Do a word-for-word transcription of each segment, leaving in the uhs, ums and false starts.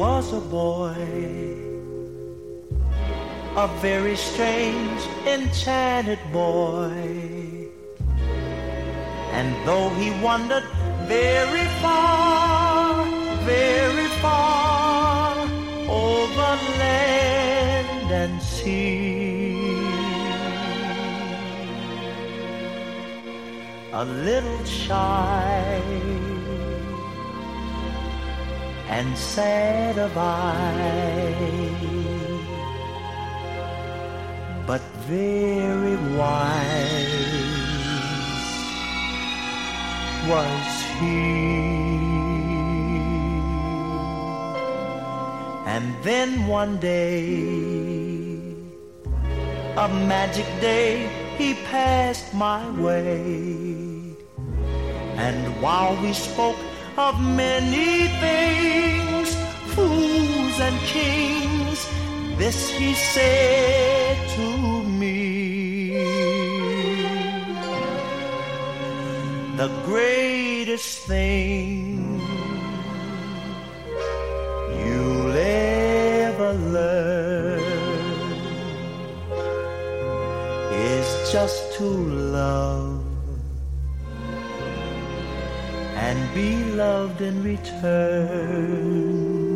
was a boy, a very strange, enchanted boy. And though he wandered very far, very far, over land and sea, a little shy and sad of eye, but very wise was he. And then one day, a magic day, he passed my way. And while we spoke of many things, fools and kings, this he said to me: the greatest thing you'll ever learn is just to love and be loved in return.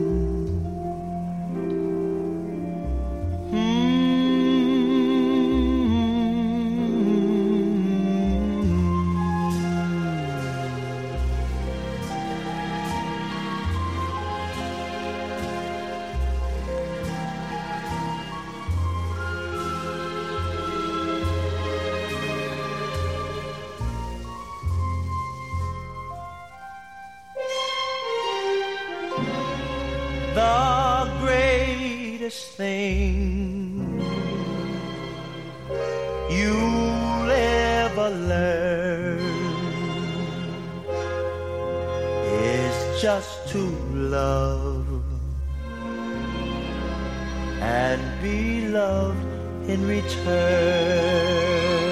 The greatest thing you'll ever learn is just to love and be loved in return.